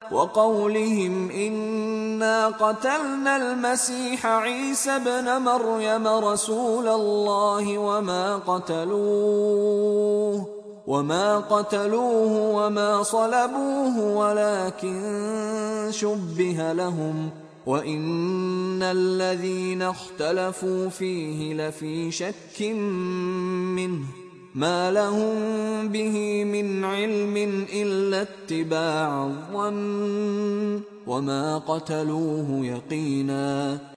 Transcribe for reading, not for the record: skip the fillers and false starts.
وقولهم إنا قتلنا المسيح عيسى ابن مريم رسول الله وما قتلوه وما صلبوه ولكن شبه لهم وإن الذين اختلفوا فيه لفي شك منه ما لهم به من علم إلا اتباع الظن وما قتلوه يقينا.